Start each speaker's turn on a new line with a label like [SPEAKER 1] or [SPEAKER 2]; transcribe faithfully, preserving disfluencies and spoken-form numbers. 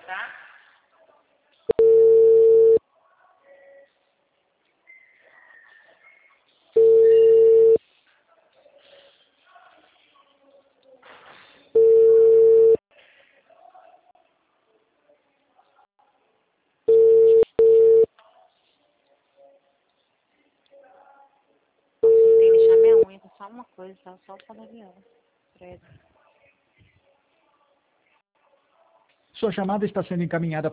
[SPEAKER 1] tá? Tem que deixar minha unha, só uma coisa, tá? Só pra labial. Credo.
[SPEAKER 2] Sua chamada está sendo encaminhada